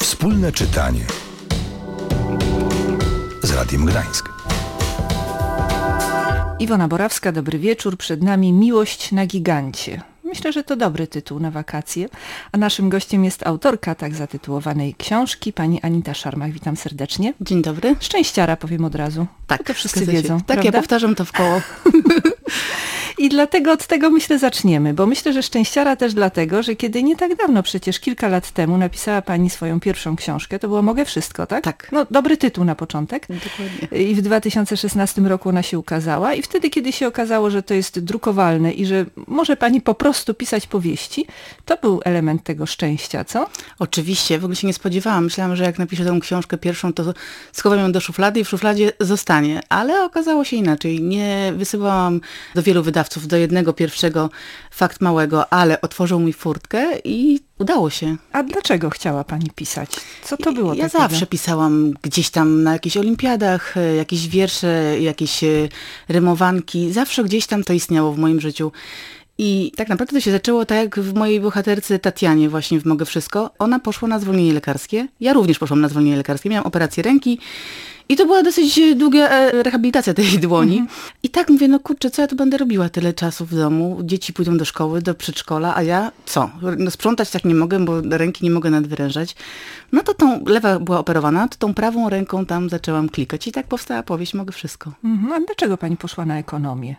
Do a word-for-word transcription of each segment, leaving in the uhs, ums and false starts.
Wspólne czytanie z Radiem Gdańsk. Iwona Borawska, dobry wieczór. Przed nami Miłość na gigancie. Myślę, że to dobry tytuł na wakacje. A naszym gościem jest autorka tak zatytułowanej książki, pani Anita Szarmach. Witam serdecznie. Dzień dobry. Szczęściara, powiem od razu. Tak, to wszyscy wiedzą. Tak, ja powtarzam to w koło. I dlatego od tego myślę zaczniemy, bo myślę, że szczęściara też dlatego, że kiedy nie tak dawno, przecież kilka lat temu napisała pani swoją pierwszą książkę, to było Mogę Wszystko, tak? Tak. No dobry tytuł na początek. Dokładnie. I w dwa tysiące szesnastym roku ona się ukazała i wtedy, kiedy się okazało, że to jest drukowalne i że może pani po prostu pisać powieści, to był element tego szczęścia, co? Oczywiście, w ogóle się nie spodziewałam. Myślałam, że jak napiszę tę książkę pierwszą, to schowam ją do szuflady i w szufladzie zostanie. Ale okazało się inaczej. Nie wysyłałam do wielu wydawców, do jednego pierwszego Fakt Małego, ale otworzył mi furtkę i udało się. A dlaczego chciała pani pisać? Co to było Ja takiego? zawsze pisałam gdzieś tam na jakichś olimpiadach, jakieś wiersze, jakieś rymowanki. Zawsze gdzieś tam to istniało w moim życiu. I tak naprawdę to się zaczęło tak jak w mojej bohaterce Tatianie właśnie w Mogę Wszystko. Ona poszła na zwolnienie lekarskie. Ja również poszłam na zwolnienie lekarskie. Miałam operację ręki. I to była dosyć długa rehabilitacja tej dłoni. Mhm. I tak mówię, no kurczę, co ja tu będę robiła tyle czasu w domu? Dzieci pójdą do szkoły, do przedszkola, a ja co? No sprzątać tak nie mogę, bo ręki nie mogę nadwyrężać. No to tą, lewa była operowana, to tą prawą ręką tam zaczęłam klikać. I tak powstała powieść Mogę Wszystko. Mhm. A dlaczego pani poszła na ekonomię?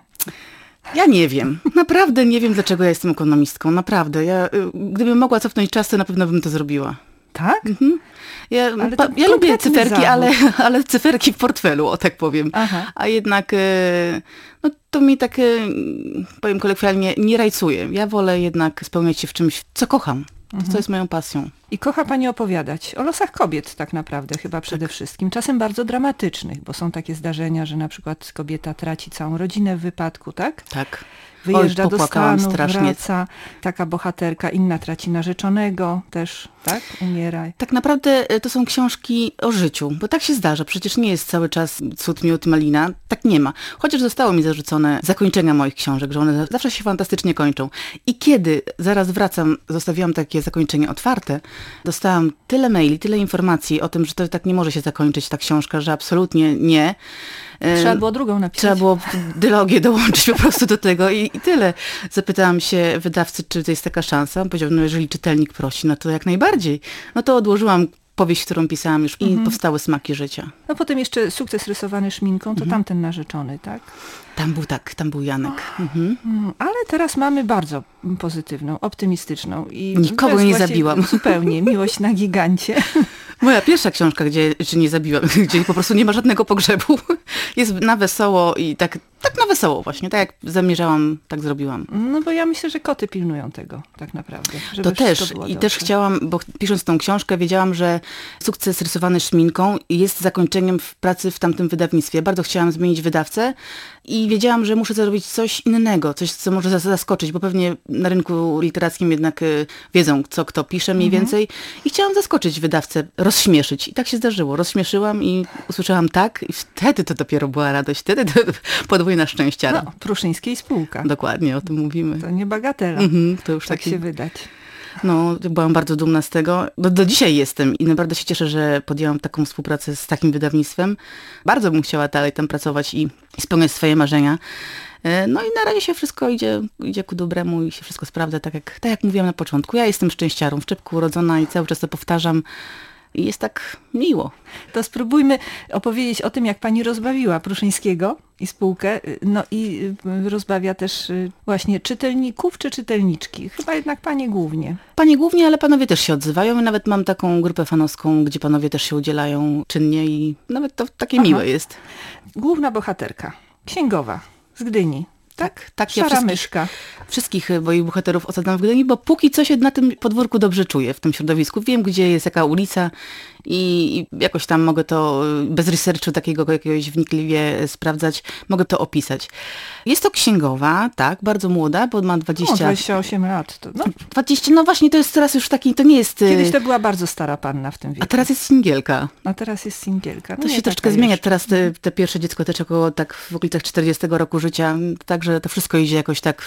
Ja nie wiem. Naprawdę nie wiem, dlaczego ja jestem ekonomistką. Naprawdę. Ja, gdybym mogła cofnąć czas, to na pewno bym to zrobiła. Tak? Mhm. Ja, pa, ja lubię cyferki, ale, ale cyferki w portfelu, o tak powiem. Aha. A jednak no, to mi tak, powiem kolokwialnie, nie rajcuje. Ja wolę jednak spełniać się w czymś, co kocham. Mhm. Co jest moją pasją. I kocha pani opowiadać o losach kobiet tak naprawdę, chyba przede tak. wszystkim. Czasem bardzo dramatycznych, bo są takie zdarzenia, że na przykład kobieta traci całą rodzinę w wypadku, tak? Tak. Wyjeżdża Oj, do Stanów, strasznie. wraca, taka bohaterka, inna traci narzeczonego też, tak? Umiera. Tak naprawdę to są książki o życiu, bo tak się zdarza. Przecież nie jest cały czas cud, miód, malina. Tak nie ma. Chociaż zostało mi zarzucone zakończenia moich książek, że one zawsze się fantastycznie kończą. I kiedy zaraz wracam, zostawiłam takie zakończenie otwarte, dostałam tyle maili, tyle informacji o tym, że to tak nie może się zakończyć ta książka, że absolutnie nie. Trzeba było drugą napisać. Trzeba było dylogię dołączyć po prostu do tego i, i tyle. Zapytałam się wydawcy, czy to jest taka szansa. On powiedział, no jeżeli czytelnik prosi, no to jak najbardziej. No to odłożyłam powieść, którą pisałam już i mhm. powstały Smaki życia. No potem jeszcze Sukces rysowany szminką, to mhm. tamten narzeczony, tak? Tam był tak, tam był Janek. Mhm. Ale teraz mamy bardzo pozytywną, optymistyczną. I nikogo nie zabiłam. Zupełnie, Miłość na gigancie. Moja pierwsza książka, gdzie czy nie zabiłam, gdzie po prostu nie ma żadnego pogrzebu. Jest na wesoło i tak, tak na wesoło właśnie. Tak jak zamierzałam, tak zrobiłam. No bo ja myślę, że koty pilnują tego tak naprawdę. To też. I też chciałam, bo pisząc tą książkę wiedziałam, że Sukces rysowany szminką jest zakończeniem w pracy w tamtym wydawnictwie. Bardzo chciałam zmienić wydawcę i wiedziałam, że muszę zrobić coś innego, coś, co może zaskoczyć, bo pewnie na rynku literackim jednak wiedzą, co kto pisze mniej mhm. więcej. I chciałam zaskoczyć wydawcę, rozśmieszyć. I tak się zdarzyło. Rozśmieszyłam i usłyszałam tak i wtedy to dopiero była radość. Wtedy to podwójna szczęściara. No, Pruszyńskiej spółka. Dokładnie, o tym mówimy. To nie bagatela. Mhm, to już tak taki... się wydać. No, byłam bardzo dumna z tego. Do, do dzisiaj jestem i naprawdę się cieszę, że podjęłam taką współpracę z takim wydawnictwem. Bardzo bym chciała dalej tam pracować i, i spełniać swoje marzenia. No i na razie się wszystko idzie, idzie ku dobremu i się wszystko sprawdza, tak jak, tak jak mówiłam na początku. Ja jestem szczęściarą, w czepku urodzona i cały czas to powtarzam. I jest tak miło. To spróbujmy opowiedzieć o tym, jak pani rozbawiła Pruszyńskiego i spółkę. No i rozbawia też właśnie czytelników czy czytelniczki? Chyba jednak panie głównie. Panie głównie, ale panowie też się odzywają. I nawet mam taką grupę fanowską, gdzie panowie też się udzielają czynnie i nawet to takie Aha. miłe jest. Główna bohaterka, księgowa z Gdyni. Tak, tak. Ja Szara myszka. Wszystkich moich bohaterów osadzam w Gdyni, bo póki co się na tym podwórku dobrze czuję, w tym środowisku. Wiem, gdzie jest jaka ulica i jakoś tam mogę to bez researchu takiego jakiegoś wnikliwie sprawdzać, mogę to opisać. Jest to księgowa, tak, bardzo młoda, bo ma dwadzieścia... No, dwadzieścia osiem lat. To, no. dwadzieścia, no właśnie, to jest teraz już taki, to nie jest... Kiedyś to była bardzo stara panna w tym wieku. A teraz jest singielka. A teraz jest singielka. No to się troszkę zmienia. Jeszcze. Teraz te, te pierwsze dziecko też około tak w okolicach czterdziestego roku życia, także to wszystko idzie jakoś tak, wydłuża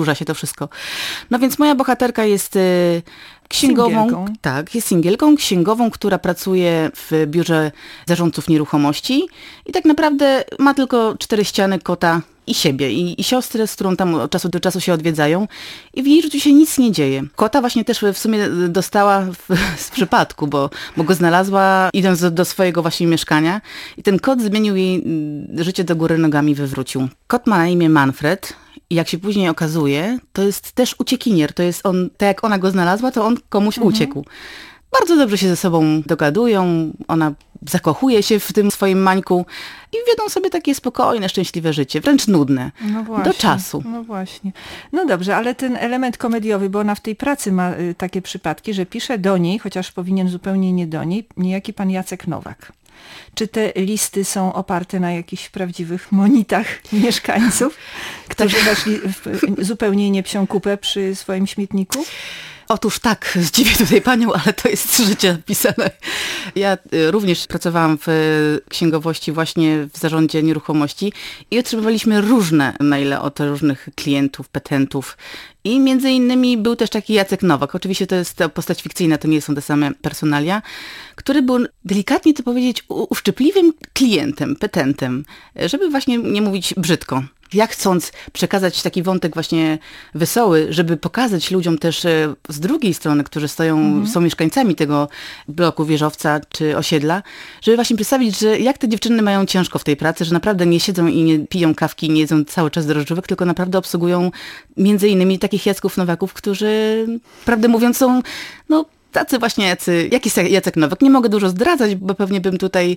powtarza się to wszystko. No więc moja bohaterka jest y, księgową, Singielką. tak, jest singielką, księgową, która pracuje w biurze zarządców nieruchomości i tak naprawdę ma tylko cztery ściany, kota i siebie, i, i siostrę, z którą tam od czasu do czasu się odwiedzają i w jej życiu się nic nie dzieje. Kota właśnie też w sumie dostała w, z przypadku, bo, bo go znalazła idąc do, do swojego właśnie mieszkania i ten kot zmienił jej życie do góry nogami, wywrócił. Kot ma na imię Manfred. I jak się później okazuje, to jest też uciekinier. To jest on, tak jak ona go znalazła, to on komuś mhm. uciekł. Bardzo dobrze się ze sobą dogadują, ona zakochuje się w tym swoim Mańku i wiedzą sobie takie spokojne, szczęśliwe życie, wręcz nudne, no właśnie, do czasu. No właśnie. No dobrze, ale ten element komediowy, bo ona w tej pracy ma y, takie przypadki, że pisze do niej, chociaż powinien zupełnie nie do niej, niejaki pan Jacek Nowak. Czy te listy są oparte na jakichś prawdziwych monitach mieszkańców, którzy weszli w zupełnie nie psią kupę przy swoim śmietniku? Otóż tak, zdziwię tutaj panią, ale to jest z życia pisane. Ja również pracowałam w księgowości właśnie w zarządzie nieruchomości i otrzymywaliśmy różne maile od różnych klientów, petentów. I między innymi był też taki Jacek Nowak. Oczywiście to jest postać fikcyjna, to nie są te same personalia, który był delikatnie to powiedzieć uszczypliwym klientem, petentem, żeby właśnie nie mówić brzydko. Ja chcąc przekazać taki wątek właśnie wesoły, żeby pokazać ludziom też z drugiej strony, którzy stoją, mhm. są mieszkańcami tego bloku, wieżowca czy osiedla, żeby właśnie przedstawić, że jak te dziewczyny mają ciężko w tej pracy, że naprawdę nie siedzą i nie piją kawki, nie jedzą cały czas drożdżówek, tylko naprawdę obsługują między innymi takich Jacków Nowaków, którzy, prawdę mówiąc, są no tacy właśnie jacy, jak jest Jacek Nowak. Nie mogę dużo zdradzać, bo pewnie bym tutaj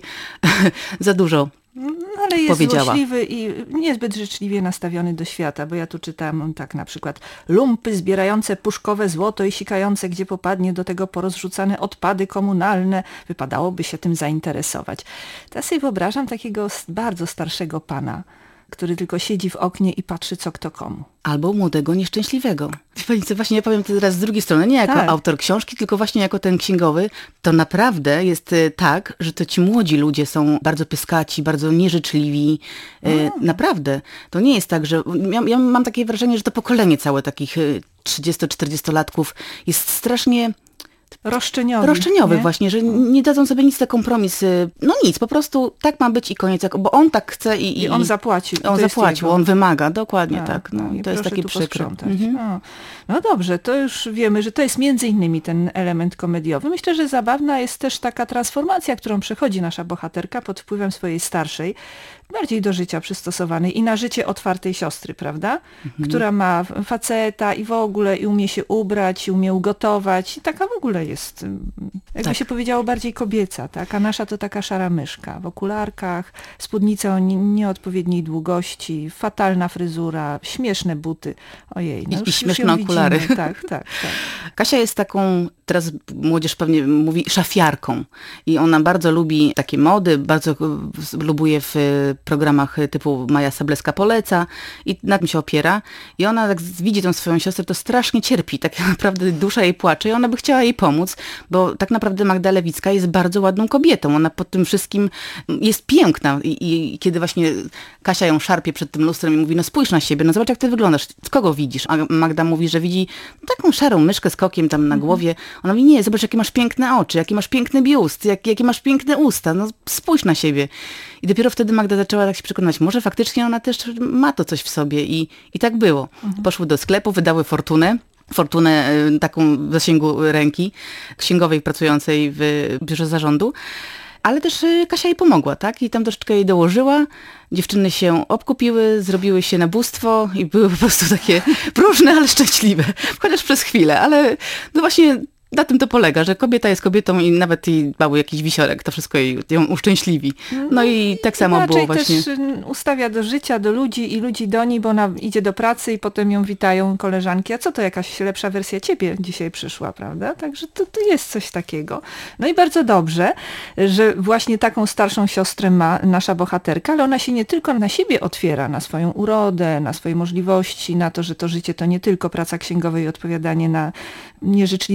za dużo ale jest powiedziała. złośliwy i niezbyt życzliwie nastawiony do świata, bo ja tu czytam tak na przykład lumpy zbierające puszkowe złoto i sikające gdzie popadnie, do tego porozrzucane odpady komunalne. Wypadałoby się tym zainteresować. Teraz sobie wyobrażam takiego bardzo starszego pana, który tylko siedzi w oknie i patrzy co kto komu. Albo młodego, nieszczęśliwego. Pani co, właśnie ja powiem teraz z drugiej strony, nie jako tak. autor książki, tylko właśnie jako ten księgowy, to naprawdę jest tak, że to ci młodzi ludzie są bardzo pyskaci, bardzo nieżyczliwi. E, naprawdę. To nie jest tak, że... Ja, ja mam takie wrażenie, że to pokolenie całe takich trzydziesto-czterdziestolatków jest strasznie... Roszczeniowy. Roszczeniowy nie? właśnie, że nie dadzą sobie nic na kompromis. No nic, po prostu tak ma być i koniec. Bo on tak chce i... I on zapłacił. On zapłacił, on wymaga, dokładnie A, tak. No, no, to jest takie przykre. Mhm. No. no dobrze, to już wiemy, że to jest między innymi ten element komediowy. Myślę, że zabawna jest też taka transformacja, którą przechodzi nasza bohaterka pod wpływem swojej starszej, bardziej do życia przystosowanej i na życie otwartej siostry, prawda? Mhm. Która ma faceta i w ogóle i umie się ubrać, i umie ugotować i taka w ogóle jest, jakby tak się powiedziało, bardziej kobieca, tak? A nasza to taka szara myszka w okularkach, spódnica o nieodpowiedniej długości, fatalna fryzura, śmieszne buty. Ojej, no I, już, i śmieszne już ją okulary. Widzimy. Tak, tak, tak. Kasia jest taką, teraz młodzież pewnie mówi, szafiarką. I ona bardzo lubi takie mody, bardzo lubuje w programach typu Maja Sableska poleca i na tym się opiera. I ona jak widzi tą swoją siostrę, to strasznie cierpi. Tak naprawdę dusza jej płacze i ona by chciała jej pomóc, bo tak naprawdę Magda Lewicka jest bardzo ładną kobietą. Ona pod tym wszystkim jest piękna. I, i kiedy właśnie Kasia ją szarpie przed tym lustrem i mówi, no spójrz na siebie, no zobacz jak ty wyglądasz, kogo widzisz? A Magda mówi, że widzi taką szarą myszkę z kokiem tam na głowie. Ona mówi, nie, zobacz jakie masz piękne oczy, jaki masz piękny biust, jak, jakie masz piękne usta, no spójrz na siebie. I dopiero wtedy Magda zaczęła tak się przekonać, może faktycznie ona też ma to coś w sobie i, i tak było. Mhm. Poszły do sklepu, wydały fortunę. Fortunę taką w zasięgu ręki księgowej pracującej w biurze zarządu. Ale też Kasia jej pomogła, tak? I tam troszeczkę jej dołożyła. Dziewczyny się obkupiły, zrobiły się na bóstwo i były po prostu takie próżne, ale szczęśliwe. Chociaż przez chwilę, ale no właśnie na tym to polega, że kobieta jest kobietą i nawet jej mały jakiś wisiorek, to wszystko jej, ją uszczęśliwi. No i tak samo raczej było właśnie. też ustawia do życia, do ludzi i ludzi do niej, bo ona idzie do pracy i potem ją witają koleżanki. A co to, jakaś lepsza wersja ciebie dzisiaj przyszła, prawda? Także to, to jest coś takiego. No i bardzo dobrze, że właśnie taką starszą siostrę ma nasza bohaterka, ale ona się nie tylko na siebie otwiera, na swoją urodę, na swoje możliwości, na to, że to życie to nie tylko praca księgowa i odpowiadanie na nieżyczliwe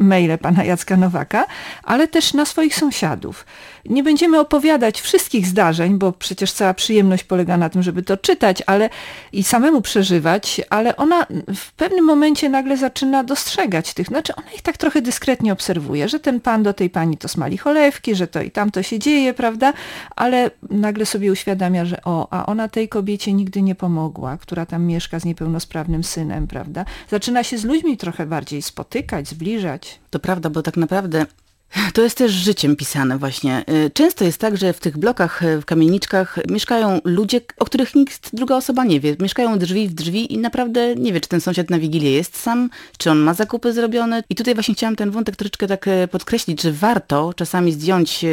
maile pana Jacka Nowaka, ale też na swoich sąsiadów. Nie będziemy opowiadać wszystkich zdarzeń, bo przecież cała przyjemność polega na tym, żeby to czytać, ale i samemu przeżywać, ale ona w pewnym momencie nagle zaczyna dostrzegać tych, znaczy ona ich tak trochę dyskretnie obserwuje, że ten pan do tej pani to smali cholewki, że to i tamto się dzieje, prawda, ale nagle sobie uświadamia, że o, a ona tej kobiecie nigdy nie pomogła, która tam mieszka z niepełnosprawnym synem, prawda. Zaczyna się z ludźmi trochę bardziej spotykać, zbliżać. To prawda, bo tak naprawdę to jest też życiem pisane właśnie. Często jest tak, że w tych blokach, w kamieniczkach mieszkają ludzie, o których nikt, druga osoba nie wie. Mieszkają drzwi w drzwi i naprawdę nie wie, czy ten sąsiad na Wigilię jest sam, czy on ma zakupy zrobione. I tutaj właśnie chciałam ten wątek troszeczkę tak podkreślić, że warto czasami zdjąć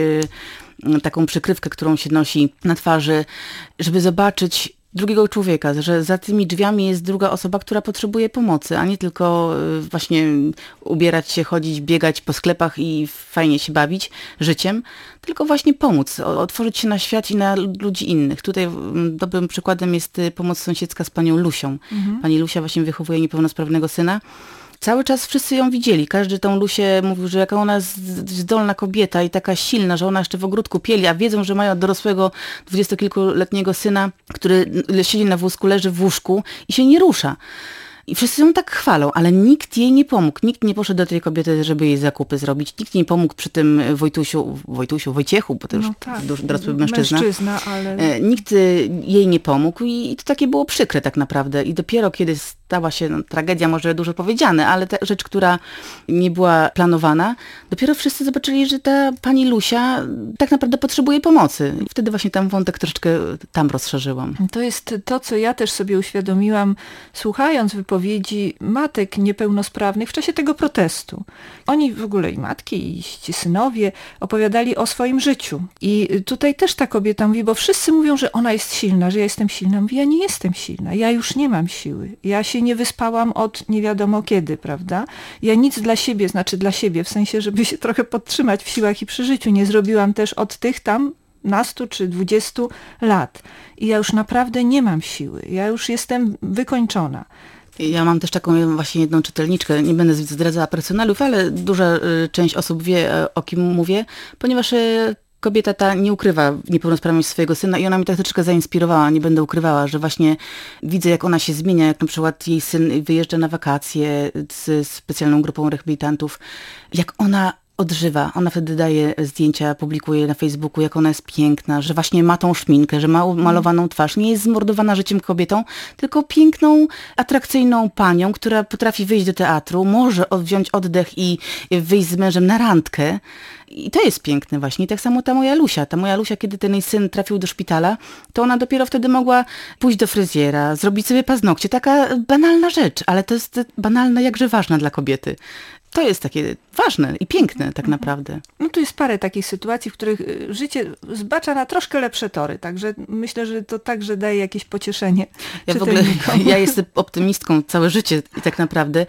taką przykrywkę, którą się nosi na twarzy, żeby zobaczyć drugiego człowieka, że za tymi drzwiami jest druga osoba, która potrzebuje pomocy, a nie tylko właśnie ubierać się, chodzić, biegać po sklepach i fajnie się bawić życiem, tylko właśnie pomóc, otworzyć się na świat i na ludzi innych. Tutaj dobrym przykładem jest pomoc sąsiedzka z panią Lusią. Mhm. Pani Lusia właśnie wychowuje niepełnosprawnego syna. Cały czas wszyscy ją widzieli. Każdy tą Lusię mówił, że jaka ona jest zdolna kobieta i taka silna, że ona jeszcze w ogródku pieli, a wiedzą, że mają dorosłego dwudziestokilkuletniego syna, który siedzi na wózku, leży w łóżku i się nie rusza. I wszyscy ją tak chwalą, ale nikt jej nie pomógł. Nikt nie poszedł do tej kobiety, żeby jej zakupy zrobić. Nikt nie pomógł przy tym Wojtusiu, Wojtusiu, Wojciechu, bo to już no tak, dorosły mężczyzna. mężczyzna ale... Nikt jej nie pomógł i to takie było przykre tak naprawdę. I dopiero kiedy stała się no, tragedia, może dużo powiedziane, ale ta rzecz, która nie była planowana, dopiero wszyscy zobaczyli, że ta pani Lusia tak naprawdę potrzebuje pomocy. I wtedy właśnie ten wątek troszeczkę tam rozszerzyłam. To jest to, co ja też sobie uświadomiłam, słuchając wypowiedzi matek niepełnosprawnych w czasie tego protestu. Oni w ogóle i matki, i ci synowie opowiadali o swoim życiu. I tutaj też ta kobieta mówi, bo wszyscy mówią, że ona jest silna, że ja jestem silna. Mówi, ja nie jestem silna, ja już nie mam siły. Ja się nie wyspałam od nie wiadomo kiedy, prawda? Ja nic dla siebie, znaczy dla siebie, w sensie, żeby się trochę podtrzymać w siłach i przy życiu, nie zrobiłam też od tych tam nastu czy dwudziestu lat. I ja już naprawdę nie mam siły. Ja już jestem wykończona. Ja mam też taką właśnie jedną czytelniczkę, nie będę zdradzała personaliów, ale duża część osób wie, o kim mówię, ponieważ kobieta ta nie ukrywa niepełnosprawności swojego syna i ona mnie tak troszeczkę zainspirowała, nie będę ukrywała, że właśnie widzę, jak ona się zmienia, jak na przykład jej syn wyjeżdża na wakacje z specjalną grupą rehabilitantów, jak ona odżywa. Ona wtedy daje zdjęcia, publikuje na Facebooku, jak ona jest piękna, że właśnie ma tą szminkę, że ma malowaną twarz. Nie jest zmordowana życiem kobietą, tylko piękną, atrakcyjną panią, która potrafi wyjść do teatru, może wziąć oddech i wyjść z mężem na randkę. I to jest piękne właśnie. I tak samo ta moja Lusia. Ta moja Lusia, kiedy ten jej syn trafił do szpitala, to ona dopiero wtedy mogła pójść do fryzjera, zrobić sobie paznokcie. Taka banalna rzecz, ale to jest banalna, jakże ważna dla kobiety. To jest takie ważne i piękne tak naprawdę. No tu jest parę takich sytuacji, w których życie zbacza na troszkę lepsze tory, także myślę, że to także daje jakieś pocieszenie. Ja w ogóle, ja jestem optymistką całe życie tak naprawdę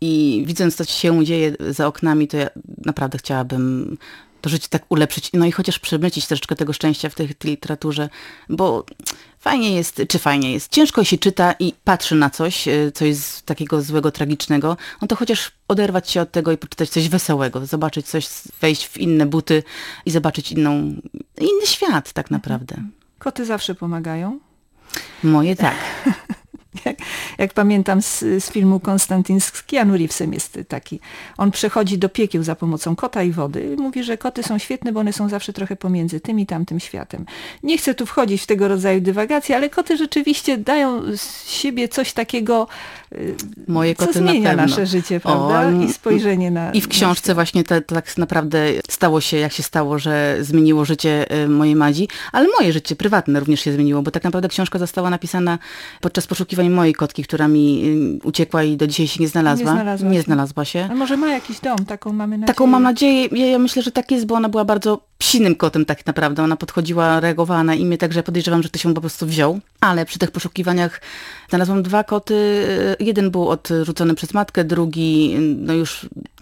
i widząc, co się dzieje za oknami, to ja naprawdę chciałabym to życie tak ulepszyć, no i chociaż przemycić troszeczkę tego szczęścia w tej, tej literaturze, bo fajnie jest, czy fajnie jest, ciężko się czyta i patrzy na coś, co jest takiego złego, tragicznego, no to chociaż oderwać się od tego i poczytać coś wesołego, zobaczyć coś, wejść w inne buty i zobaczyć inną, inny świat tak naprawdę. Koty zawsze pomagają? Moje tak. Jak, jak pamiętam z, z filmu Konstantin z Keanu Reevesem jest taki. On przechodzi do piekieł za pomocą kota i wody. Mówi, że koty są świetne, bo one są zawsze trochę pomiędzy tym i tamtym światem. Nie chcę tu wchodzić w tego rodzaju dywagacje, ale koty rzeczywiście dają z siebie coś takiego, Moje koty co zmienia na nasze życie, prawda? O, i spojrzenie na... I w książce właśnie to, to tak naprawdę stało się, jak się stało, że zmieniło życie mojej Madzi, ale moje życie prywatne również się zmieniło, bo tak naprawdę książka została napisana podczas poszukiwań mojej kotki, która mi uciekła i do dzisiaj się nie znalazła. Nie znalazła, nie znalazła się. A może ma jakiś dom, taką mamy nadzieję? Taką mam nadzieję. Ja, ja myślę, że tak jest, bo ona była bardzo psinym kotem tak naprawdę. Ona podchodziła, reagowała na imię, także podejrzewam, że ktoś ją po prostu wziął. Ale przy tych poszukiwaniach znalazłam dwa koty. Jeden był odrzucony przez matkę, drugi no już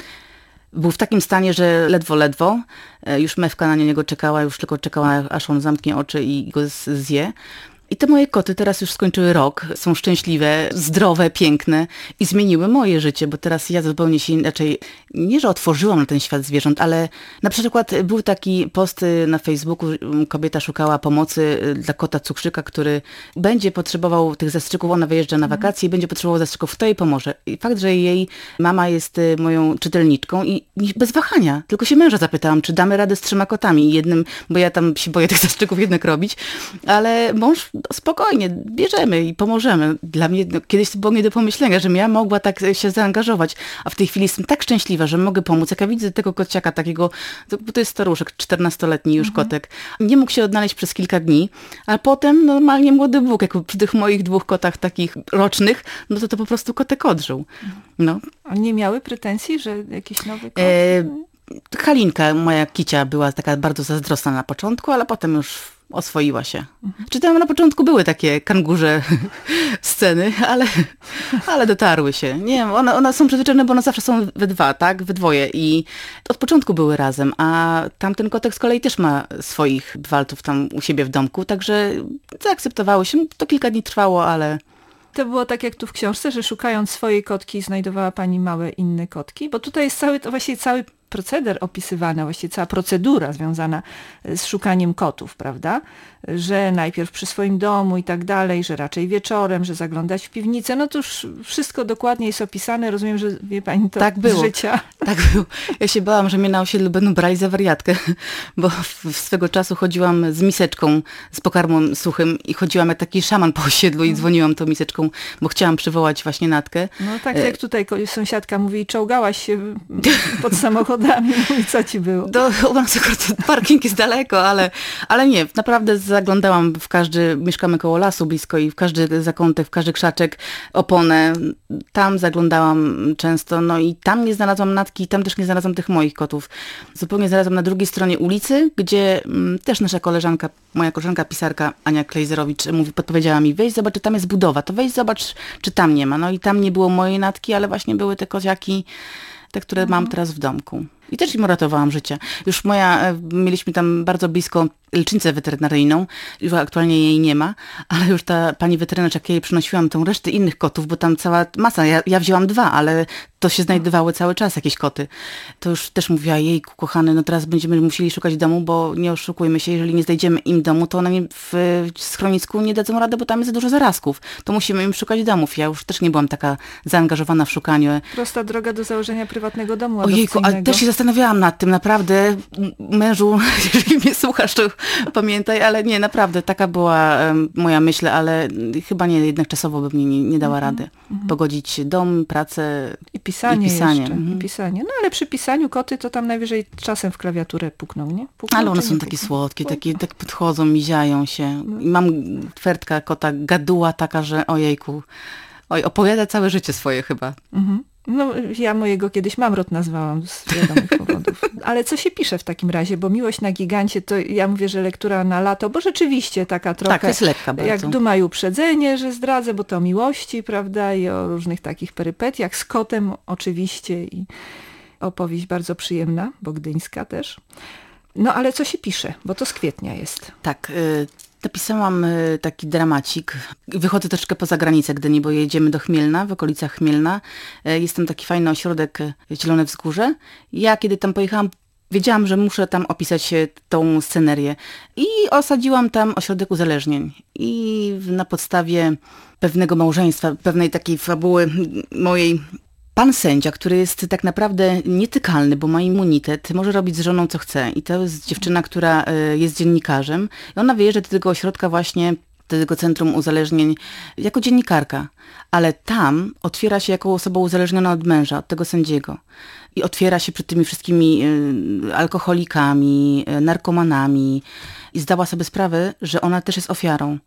był w takim stanie, że ledwo, ledwo. Już Mewka na niego czekała, już tylko czekała, aż on zamknie oczy i go zje. I te moje koty teraz już skończyły rok, są szczęśliwe, zdrowe, piękne i zmieniły moje życie, bo teraz ja zupełnie się inaczej, nie że otworzyłam na ten świat zwierząt, ale na przykład był taki post na Facebooku, kobieta szukała pomocy dla kota cukrzyka, który będzie potrzebował tych zastrzyków, ona wyjeżdża na wakacje i będzie potrzebował zastrzyków, to jej pomoże. I fakt, że jej mama jest moją czytelniczką i bez wahania, tylko się męża zapytałam, czy damy radę z trzema kotami i jednym, bo ja tam się boję tych zastrzyków jednak robić, ale mąż spokojnie, bierzemy i pomożemy. Dla mnie no, kiedyś to było nie do pomyślenia, żebym ja mogła tak się zaangażować, a w tej chwili jestem tak szczęśliwa, że mogę pomóc. Jak ja widzę tego kociaka takiego, to, bo to jest staruszek, czternastoletni już mhm. kotek, nie mógł się odnaleźć przez kilka dni, a potem normalnie młody Bóg, jak przy tych moich dwóch kotach takich rocznych, no to to po prostu kotek odżył. No. A nie miały pretensji, że jakiś nowy kot? E, Halinka, moja kicia, była taka bardzo zazdrosna na początku, ale potem już oswoiła się. Mhm. Czy tam na początku były takie kangurze sceny, ale, ale dotarły się. Nie wiem, one, one są przyzwyczajone, bo one zawsze są we dwa, tak? We dwoje i od początku były razem, a tamten kotek z kolei też ma swoich walców tam u siebie w domku, także zaakceptowały się. To kilka dni trwało, ale... To było tak jak tu w książce, że szukając swojej kotki znajdowała pani małe inne kotki, bo tutaj jest cały, to właściwie cały proceder opisywany, właściwie cała procedura związana z szukaniem kotów, prawda? Że najpierw przy swoim domu i tak dalej, że raczej wieczorem, że zaglądać w piwnicę, no to już wszystko dokładnie jest opisane, rozumiem, że wie pani to tak było. Z życia. Tak było. Ja się bałam, że mnie na osiedlu będą brali za wariatkę, bo w swego czasu chodziłam z miseczką, z pokarmem suchym i chodziłam jak taki szaman po osiedlu i dzwoniłam tą miseczką, bo chciałam przywołać właśnie Natkę. No tak jak tutaj sąsiadka mówi, czołgałaś się pod samochodami, mówi, co ci było? Do, u nas akurat parking jest daleko, ale, ale nie, naprawdę zaglądałam w każdy, mieszkamy koło lasu blisko i w każdy zakątek, w każdy krzaczek, oponę, tam zaglądałam często, no i tam nie znalazłam Natki, tam też nie znalazłam tych moich kotów. Zupełnie znalazłam na drugiej stronie ulicy, gdzie m, też nasza koleżanka, moja koleżanka pisarka Ania Klejzerowicz mówi, podpowiedziała mi, weź zobacz, czy tam jest budowa, to weź zobacz, czy tam nie ma. No i tam nie było mojej Natki, ale właśnie były te koziaki, te, które mhm. mam teraz w domku. I też im uratowałam życie. Już moja, mieliśmy tam bardzo blisko lecznicę weterynaryjną, już aktualnie jej nie ma, ale już ta pani weterynarz, jak ja jej przynosiłam tą resztę innych kotów, bo tam cała masa, ja, ja wzięłam dwa, ale to się znajdowały cały czas jakieś koty. To już też mówiła, jejku kochany, no teraz będziemy musieli szukać domu, bo nie oszukujmy się, jeżeli nie znajdziemy im domu, to one mi w schronisku nie dadzą rady, bo tam jest za dużo zarazków. To musimy im szukać domów. Ja już też nie byłam taka zaangażowana w szukaniu. Prosta droga do założenia prywatnego domu Ojejku, ale też się zastanawiałam nad tym, naprawdę, mężu, jeżeli mnie słuchasz, to pamiętaj, ale nie, naprawdę, taka była um, moja myśl, ale chyba nie, jednak czasowo by mnie nie, nie dała rady. Mm-hmm. Pogodzić dom, pracę i pisanie, i pisanie. Jeszcze, mm-hmm. i pisanie. No ale przy pisaniu koty to tam najwyżej czasem w klawiaturę pukną, nie? Pukną, ale one są nie takie pukną? słodkie, takie, tak podchodzą, miziają się. No. I mam twertka kota, gaduła taka, że ojejku, oj, opowiada całe życie swoje chyba. Mhm. No, ja mojego kiedyś Mamrot nazwałam z wiadomych powodów. Ale co się pisze w takim razie? Bo Miłość na gigancie, to ja mówię, że lektura na lato, bo rzeczywiście taka trochę... Tak, to jest lekka bardzo. Jak Duma i uprzedzenie, że zdradzę, bo to o miłości, prawda, i o różnych takich perypetiach. Z kotem oczywiście i opowieść bardzo przyjemna, bo gdyńska też. No, ale co się pisze? Bo to z kwietnia jest. Tak, y- Napisałam taki dramacik. Wychodzę troszkę poza granicę Gdyni, bo jedziemy do Chmielna, w okolicach Chmielna. Jest tam taki fajny ośrodek Zielone Wzgórze. Ja kiedy tam pojechałam, wiedziałam, że muszę tam opisać tą scenerię. I osadziłam tam ośrodek uzależnień. I na podstawie pewnego małżeństwa, pewnej takiej fabuły mojej, pan sędzia, który jest tak naprawdę nietykalny, bo ma immunitet, może robić z żoną co chce. I to jest dziewczyna, która jest dziennikarzem. I ona wyjeżdża do tego ośrodka właśnie, do tego centrum uzależnień jako dziennikarka. Ale tam otwiera się jako osoba uzależniona od męża, od tego sędziego. I otwiera się przed tymi wszystkimi alkoholikami, narkomanami. I zdała sobie sprawę, że ona też jest ofiarą.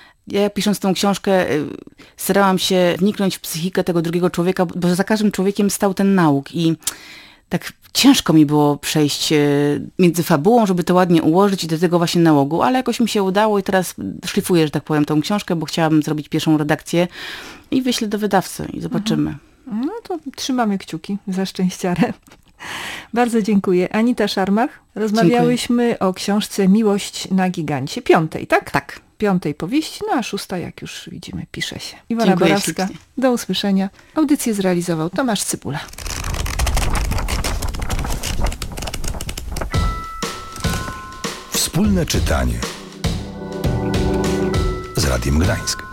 Ja pisząc tą książkę starałam się wniknąć w psychikę tego drugiego człowieka, bo za każdym człowiekiem stał ten nauk i tak ciężko mi było przejść między fabułą, żeby to ładnie ułożyć i do tego właśnie nałogu, ale jakoś mi się udało i teraz szlifuję, że tak powiem, tą książkę, bo chciałabym zrobić pierwszą redakcję i wyślę do wydawcy i zobaczymy. No to trzymamy kciuki za szczęściarę. Bardzo dziękuję. Anita Szarmach, rozmawiałyśmy dziękuję. o książce Miłość na gigancie, piątej, tak? Tak. Piątej powieści, no a szósta, jak już widzimy, pisze się. Iwona Dziękuję Borawska, ślicznie. Do usłyszenia. Audycję zrealizował Tomasz Cypula. Wspólne czytanie z Radiem Gdańsk.